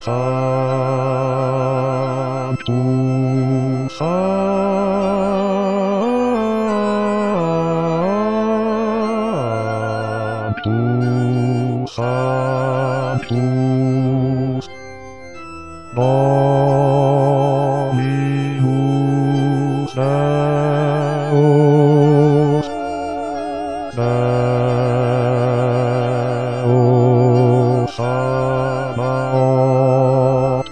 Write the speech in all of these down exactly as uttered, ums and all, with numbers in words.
Satu satu satu Dominus Deus Deus Sabaoth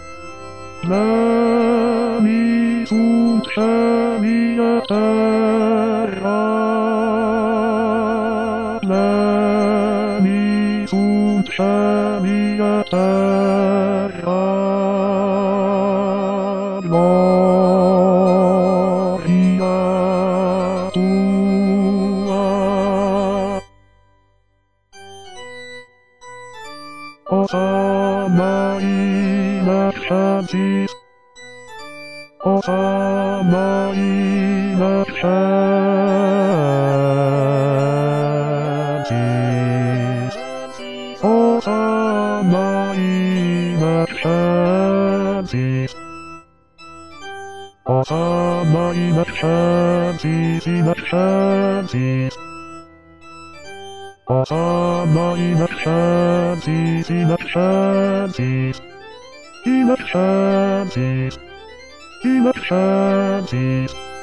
Pleni sunt celi et terra Pleni sunt celi et terra Gloria tua Hosanna in excelsis Hosanna in excelsis Hosanna in excelsis Hosanna in excelsis in excelsis Hosanna in excelsis in excelsis in excelsis in excelsis